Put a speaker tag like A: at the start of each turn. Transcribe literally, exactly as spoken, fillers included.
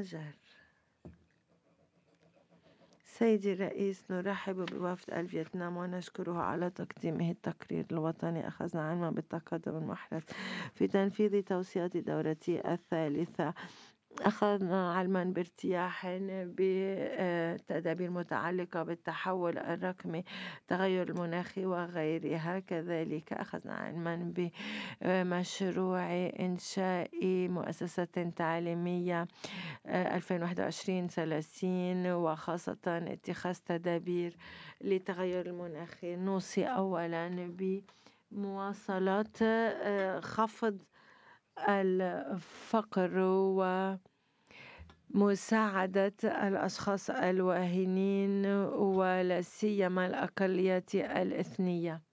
A: الحجر. سيدي الرئيس، نرحب بوفد الفيتنام ونشكره على تقديمه التقرير الوطني. أخذنا علما بالتقدم المحرز في تنفيذ توصيات دورتي الثالثة. أخذنا علما بارتياح بتدابير متعلقة بالتحول الرقمي، التغير المناخي وغيرها. كذلك أخذنا علما بمشروع إنشاء مؤسسة تعليمية ألفين وواحد وعشرين ثلاثين، وخاصة اتخاذ تدابير للتغير المناخي. نوصي أولا بمواصلة خفض الفقر ومساعدة الأشخاص الواهنين ولا سيما الأقليات الإثنية.